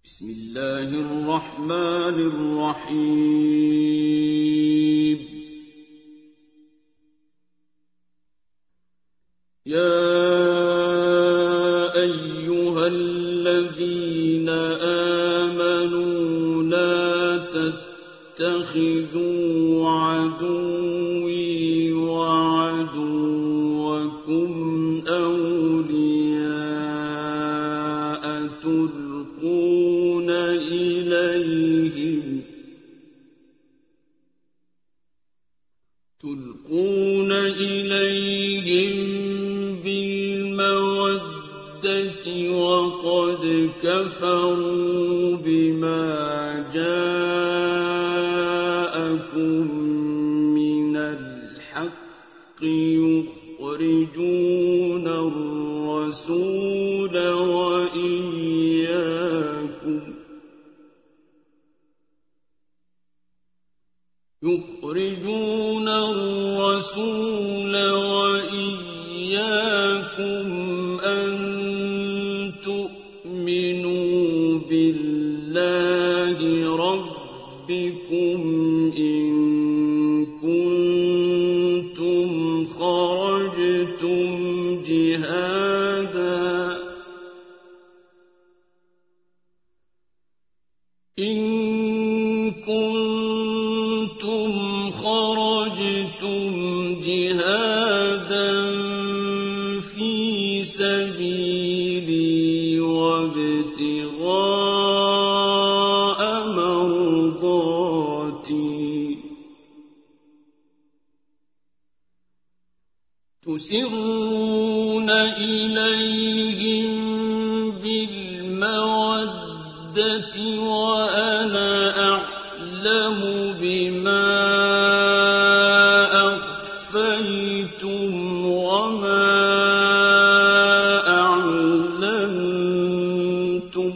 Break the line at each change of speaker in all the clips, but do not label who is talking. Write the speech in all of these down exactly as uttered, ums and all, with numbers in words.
बिस्मिल्लाहिर रहमानिर रहीम। या अय्युहल्लज़ीना आमनू ला तत्तखिज़ू अदुव्वी व अदुव्वकुम औलियाअ तुल्क़ून इलैहिम तुल्क़ून इलैहिम बिलमवद्दति वक़द कफ़रू बिमा जाअकुम मिनल हक़्क़ि युख़रिजून अर्रसूल व इय्याकुम युख़रिजून अर्रसूल व इय्याकुम अन तु'मिनू बिल्लाहि रब्बिकुम इन कुंतुम खरजतुम जिहादा इन कुंतुम खरजतुम जिहादन फी सबीली वब्तिगाअ मर्दाती तुसिर्रून इलैहिम बिलमवद्दति व अना अअलमु बिमा अख़फ़य्तुम वमा अअलनतुम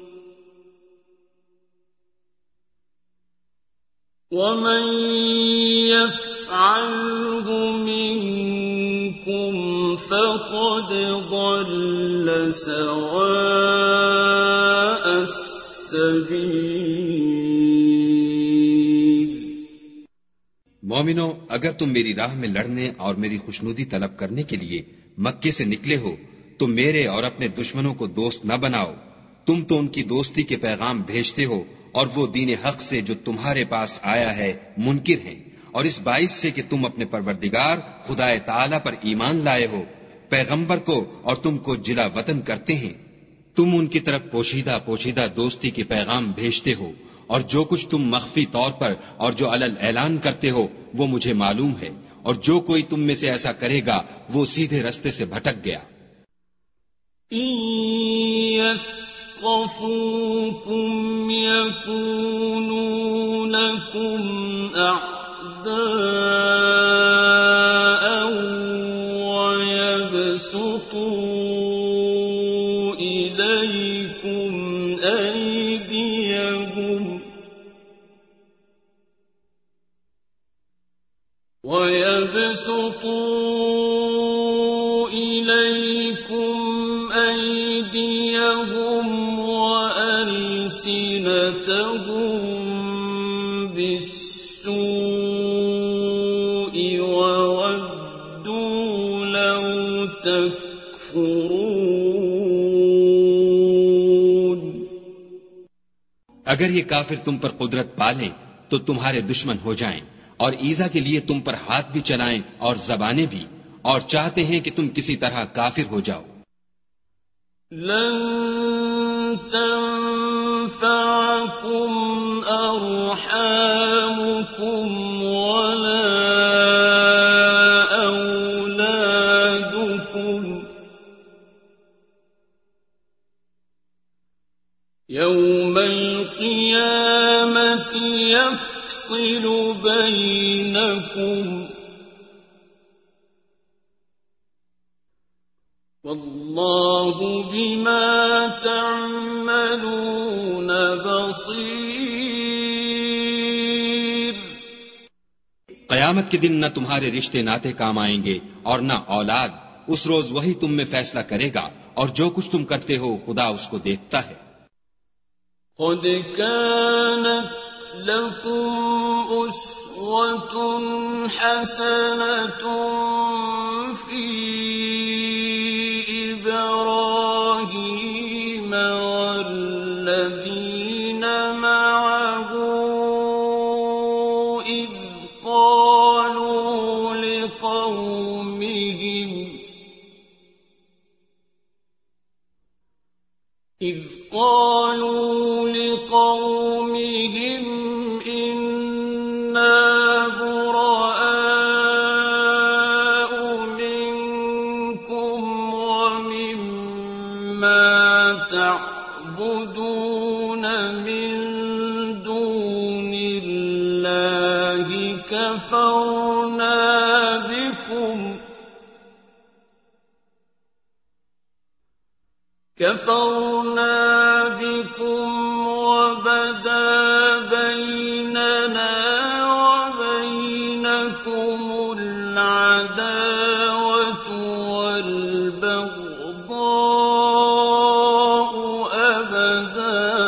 वमन यफ़अलहु मिनकुम फ़क़द ضل सवाअ السبيل।
मोमिनो, अगर तुम मेरी राह में लड़ने और मेरी खुशनुदी तलब करने के लिए मक्के से निकले हो तो मेरे और अपने दुश्मनों को दोस्त न बनाओ। तुम तो उनकी दोस्ती के पैगाम भेजते हो और वो दीन हक से जो तुम्हारे पास आया है मुनकिर हैं, और इस बाइस से कि तुम अपने परवरदिगार खुदाए ताला पर ईमान लाए हो, पैगंबर को और तुमको जिला वतन करते हैं। तुम उनकी तरफ पोशीदा पोशीदा दोस्ती के पैगाम भेजते हो, और जो कुछ तुम मख्फी तौर पर और जो अलल ऐलान करते हो वो मुझे मालूम है, और जो कोई तुम में से ऐसा करेगा वो सीधे रास्ते से भटक गया।
यफ़क़फ़ूकुम यकूनू लकुम अअदाअ व यबसुतू इलैकुम अयदियहुम व यबसुतू इलैकुम أيديهم وألسنتهم بالسوء وودوا لو تكفرون।
अगर ये काफिर तुम पर कुदरत पालें तो तुम्हारे दुश्मन हो जाएं और ईजा के लिए तुम पर हाथ भी चलाएं और जबानें भी, और चाहते हैं कि तुम किसी तरह काफिर हो जाओ।
लन तंफअकुम अरहामुकुम वला औलादुकुम यौमल क़ियामति यफ़्सिलु बैनकुम वल्लाहु बिमा तअमलून बसीर।
क़यामत के दिन न तुम्हारे रिश्ते नाते काम आएंगे और न औलाद। उस रोज वही तुम में फैसला करेगा, और जो कुछ तुम करते हो खुदा उसको देखता है।
قد كانت لكم أسوة حسنة في إبراهيم والذين معه إذ قالوا لقومهم إذ قالوا لقومهم إنا براء منكم ومما تعبدون من دون الله كفرنا بكم كفرنا بكم وبدا بيننا وبينكم العداوة والبغضاء أبدا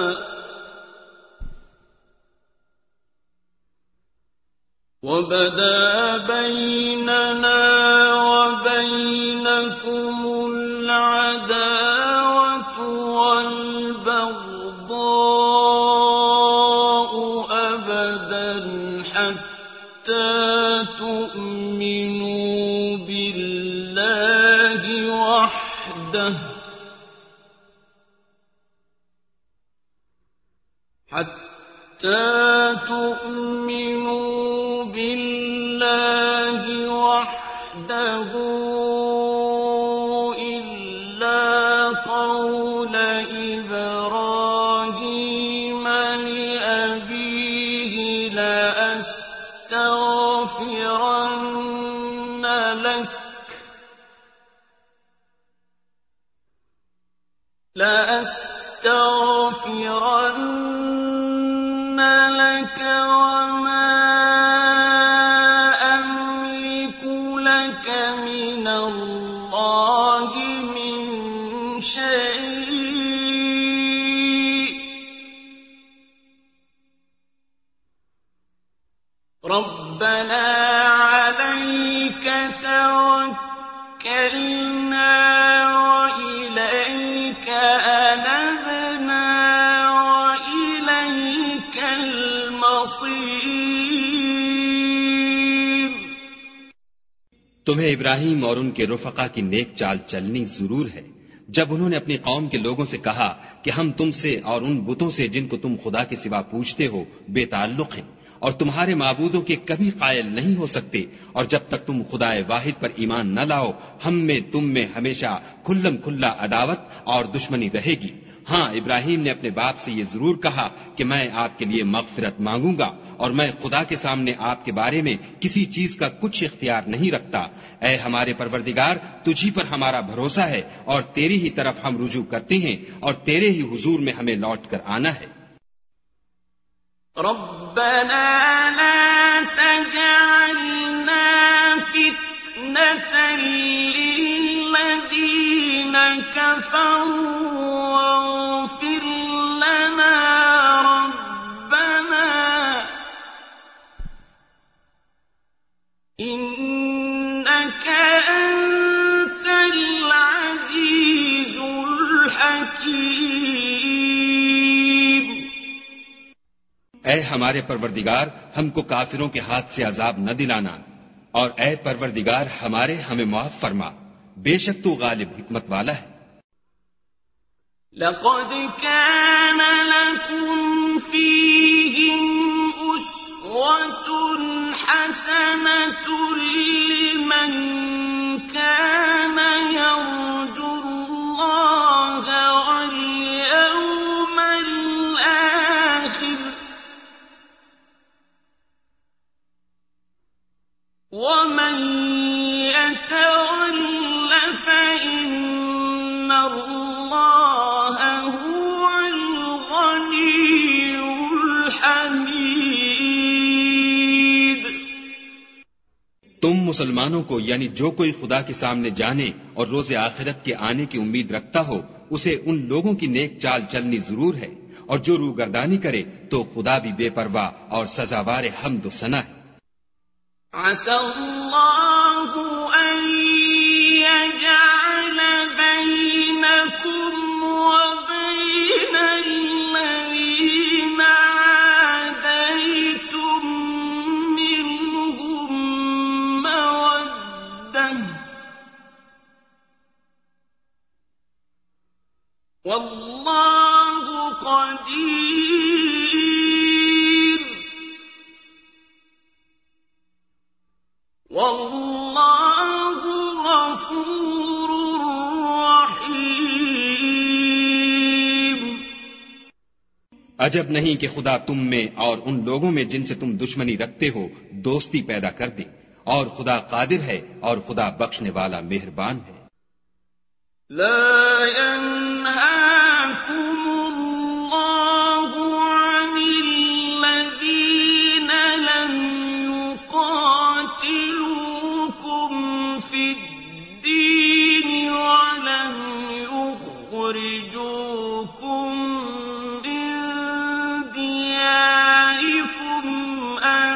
وبدا بيننا وبينكم العداوة والبغضاء أبدا حتى تؤمنوا بالله وحده حتى تؤمنوا بالله وحده إلا قول إبراهيم لأبيه لأستغفرن لك لأستغفرن لك وما أملك لك من الله من شيء ربنا عليك توكلنا وإليك أنبنا وإليك المصير
तुम्हें इब्राहिम और उनके रुफका की नेक चाल चलनी जरूर है। जब उन्होंने अपनी कौम के लोगों से कहा कि हम तुमसे और उन बुतों से जिनको तुम खुदा के सिवा पूजते हो बेताल्लुक हैं और तुम्हारे माबूदों के कभी कायल नहीं हो सकते, और जब तक तुम खुदाए वाहिद पर ईमान न लाओ हम में तुम में हमेशा खुल्लम खुल्ला अदावत और दुश्मनी रहेगी। हाँ, इब्राहिम ने अपने बाप से ये जरूर कहा कि मैं आपके लिए मगफिरत मांगूंगा और मैं खुदा के सामने आपके बारे में किसी चीज का कुछ इख्तियार नहीं रखता। ऐ हमारे परवरदिगार, तुझी पर हमारा भरोसा है और तेरी ही तरफ हम रुजू करते हैं और तेरे ही हुजूर में हमें लौट कर आना है।
रब्बना ला तजअलना फितनतन लिल्लज़ीना कफरू वग़फिर लना रब्बना इन्नका अंतल अज़ीज़ुल हकीम।
ऐ हमारे परवरदिगार, हमको काफिरों के हाथ से अजाब न दिलाना, और ऐ परवरदिगार हमारे हमें माफ फरमा, बेशक तू गालिब हिकमत वाला है।
लक़द कान लकुम फ़ीहिम उस्वतुन हसनतुन लिमन कान यर्जुल्लाह वल यौमल आखिर वमन यतवल्ल फ़इन्न अल्लाह हुवल गनियुल हमीद।
तुम मुसलमानों को यानी जो कोई खुदा के सामने जाने और रोज़े आखिरत के आने की उम्मीद रखता हो उसे उन लोगों की नेक चाल चलनी जरूर है, और जो रूगर्दानी करे तो खुदा भी बेपरवाह और सजावार हम्द सना है।
असल्लाहु अन यजअल बैनकुम व बैनल लज़ीना आदैतुम मिनहुम मवद्दह वल्लाहु क़दीर वल्लाहु गफूरुर रहीम।
अजब नहीं कि खुदा तुम में और उन लोगों में जिनसे तुम दुश्मनी रखते हो दोस्ती पैदा कर दे, और खुदा कादिर है और खुदा बख्शने वाला मेहरबान है।
ला यन्हाकुमुल्लाहु अनिल्लज़ीना लम युक़ातिलूकुम फिद्दीन वलम युख़रिजूकुम मिन दियारिकुम अन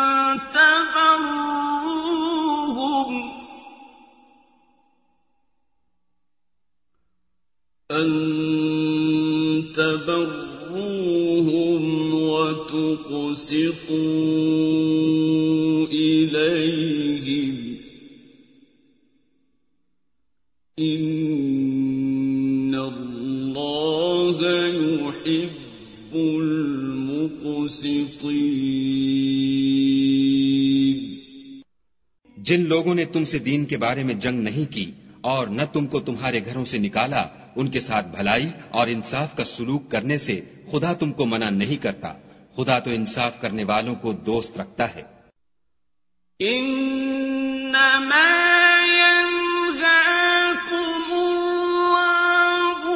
तबर्रूहुम أن تبروهم وتقسطوا إليهم إن الله يحب المقسطين।
जिन लोगों ने तुमसे दीन के बारे में जंग नहीं की और न तुमको तुम्हारे घरों से निकाला, उनके साथ भलाई और इंसाफ का सुलूक करने से खुदा तुमको मना नहीं करता। खुदा तो इंसाफ करने वालों को दोस्त रखता है।
इन्नमा यन्हाकुमुल्लाहु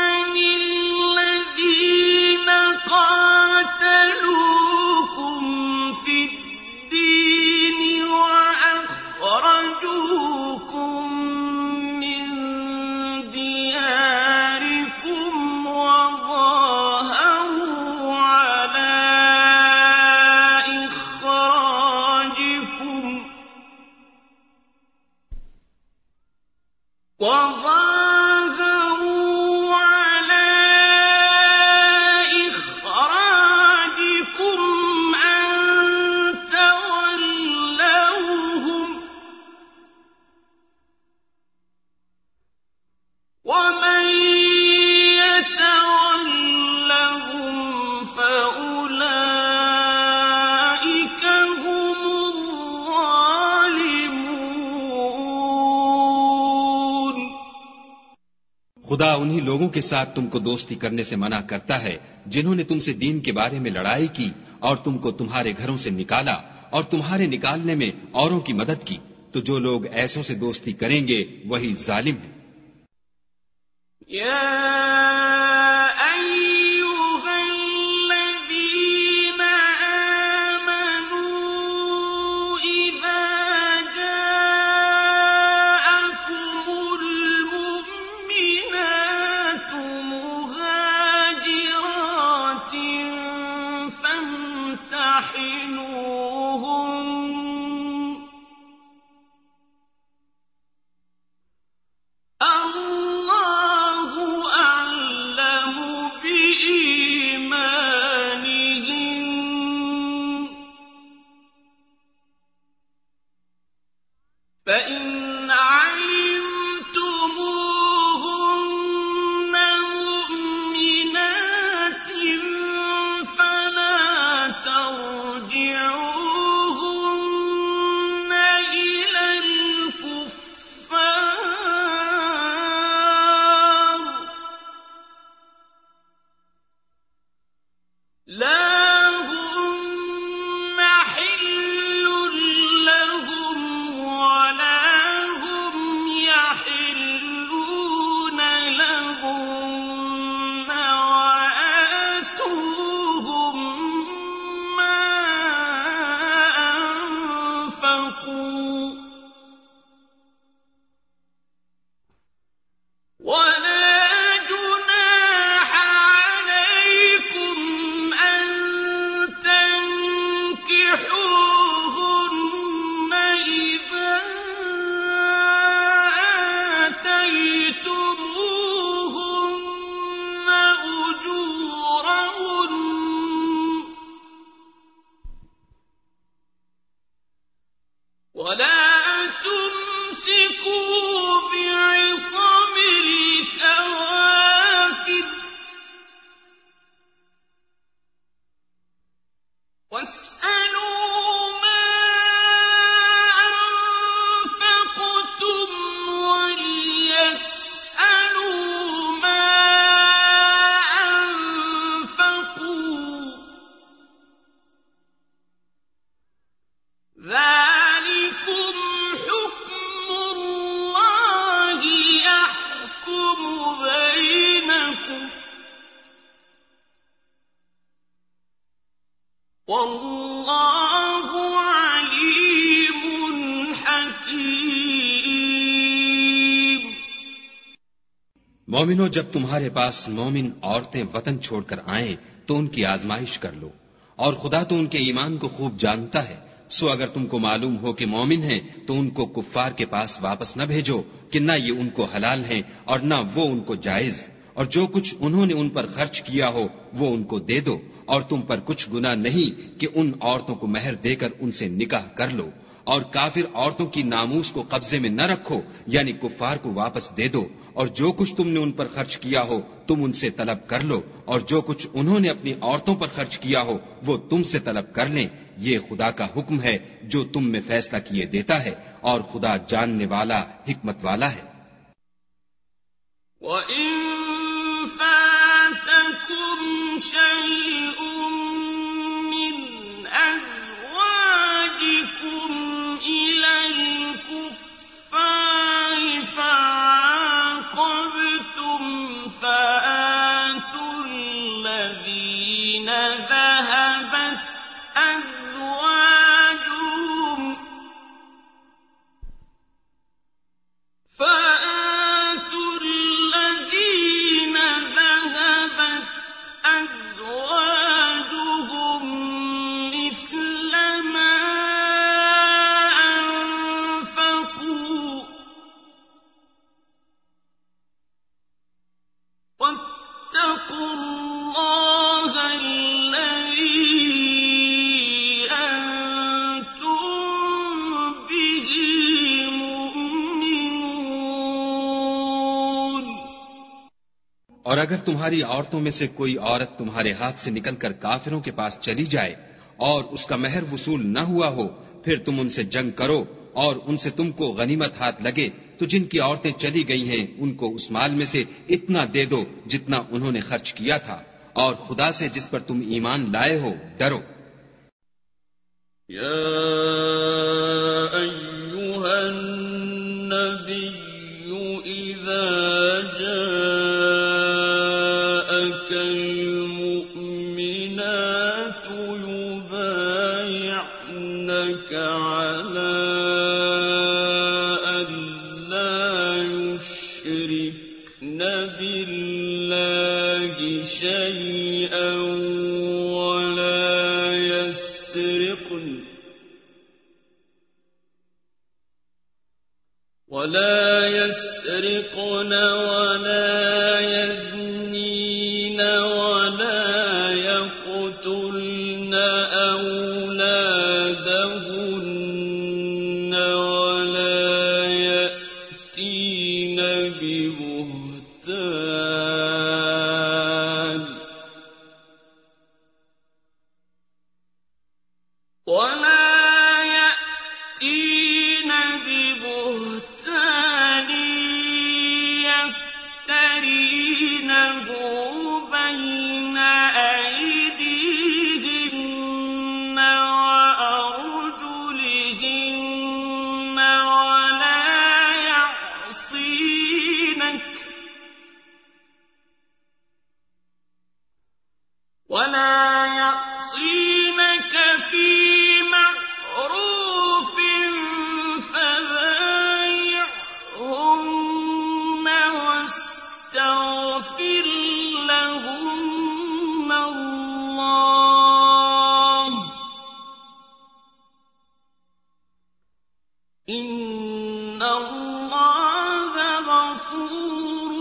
अनिल्लज़ीना क़ातलूकुम फिद्दीन व अख़रजूकुम وظاهروا على إخراجكم أن تولوهم ومن يتولهم فأولئك هم الظالمون।
खुदा उन्हीं लोगों के साथ तुमको दोस्ती करने से मना करता है जिन्होंने तुमसे दीन के बारे में लड़ाई की और तुमको तुम्हारे घरों से निकाला और तुम्हारे निकालने में औरों की मदद की। तो जो लोग ऐसों से दोस्ती करेंगे वही जालिम है।
या अय्युहल्लज़ीना आमनू इज़ा जाअकुमुल मुमिनातु मुहाजिरातिन फम्तहिनूहुन अल्लाहु واسألوا ما أنفقتم وليسألوا ما أنفقوا ذلكم حكم الله يحكم بينكم والله عليم حكيم।
मोमिनो, जब तुम्हारे पास मोमिन औरतें वतन छोड़कर आएं तो उनकी आजमाइश कर लो, और खुदा तो उनके ईमान को खूब जानता है। सो अगर तुमको मालूम हो कि मोमिन हैं तो उनको कुफ्फार के पास वापस न भेजो कि न ये उनको हलाल हैं और न वो उनको जायज, और जो कुछ उन्होंने उन पर खर्च किया हो वो उनको दे दो, और तुम पर कुछ गुनाह नहीं कि उन औरतों को महर देकर उनसे निकाह कर लो। और काफिर औरतों की नामूस को कब्जे में न रखो, यानी कुफ्फार को वापस दे दो, और जो कुछ तुमने उन पर खर्च किया हो तुम उनसे तलब कर लो, और जो कुछ उन्होंने अपनी औरतों पर खर्च किया हो वो तुमसे तलब कर लें। ये खुदा का हुक्म है जो तुम में फैसला किए देता है, और खुदा जानने वाला हिकमत वाला है।
وَإِن فَاتَكُمْ شَيْءٌ مِّنْ أَزْوَاجِكُمْ إِلَى الْكُفَّارِ فَعَاقَبْتُمْ فَآتُوا الَّذِينَ ذَهَبَتْ أَزْوَاجُهُمْ فَآتُوا الَّذِينَ ذَهَبَتْ أَزْوَاجُهُم مِّثْلَ مَا أَنفَقُوا وَاتَّقُوا اللَّهَ الَّذِي أَنتُم بِهِ مُؤْمِنُونَ۔
और अगर तुम्हारी औरतों में से कोई औरत तुम्हारे हाथ से निकलकर काफिरों के पास चली जाए और उसका महर वसूल न हुआ हो, फिर तुम उनसे जंग करो और उनसे तुमको गनीमत हाथ लगे, तो जिनकी औरतें चली गई हैं उनको उस माल में से इतना दे दो जितना उन्होंने खर्च किया था, और खुदा से जिस पर तुम ईमान लाए हो डरो।
يا أيها النبي إذا جاءك المؤمنات يبايعنك على أن لا يشركن بالله شيئا ولا يسرقن ولا يسرقن ولا يزنين ولا يقتلن أولادهن ولا يأتين ببهتان ولا يأتين ببهتان يفترينه بين أيديهن وأرجلهن ولا يعصينك ولا يعصينك في معروف فبايعهن واستغفر لهن الله إن الله غفور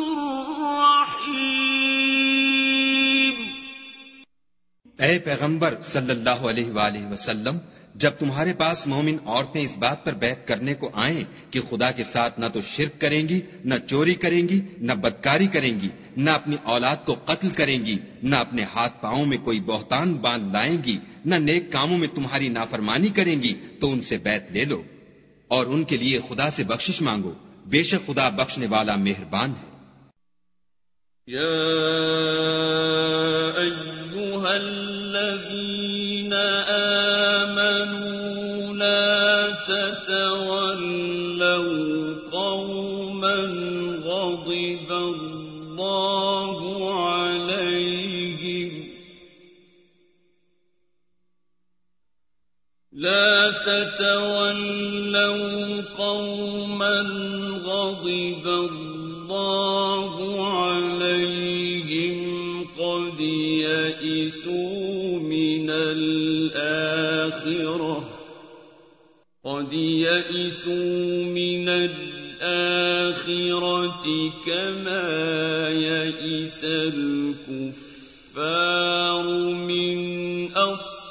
رحيم۔
ऐ पैगंबर सल्लल्लाहु अलैहि वालैहि वसल्लम, जब तुम्हारे पास मोमिन औरतें इस बात पर बैत करने को आएं कि खुदा के साथ न तो शिर्क करेंगी, न चोरी करेंगी, न बदकारी करेंगी, न अपनी औलाद को कत्ल करेंगी, न अपने हाथ पांवों में कोई बहतान बांध लाएंगी, न नेक कामों में तुम्हारी नाफरमानी करेंगी तो उनसे बैत ले लो और उनके लिए खुदा से बख्शिश मांगो, बेशक खुदा बख्शने वाला मेहरबान है।
या अय्युहल्लज़ीना आमनू ला ततवल्लौ कौमन ग़ज़िबल्लाहु अलैहिम لا تتولوا قوما غضب الله عليهم قد يئسوا من الآخرة قد يئسوا من الآخرة كما يئس الكفار من أصحاب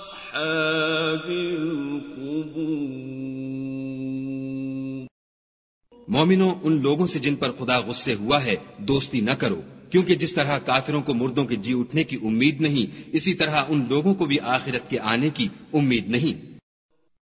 मोमिनो, उन लोगों से जिन पर खुदा गुस्से हुआ है दोस्ती न करो, क्योंकि जिस तरह काफिरों को मुर्दों के जी उठने की उम्मीद नहीं, इसी तरह उन लोगों को भी आखिरत के आने की उम्मीद नहीं।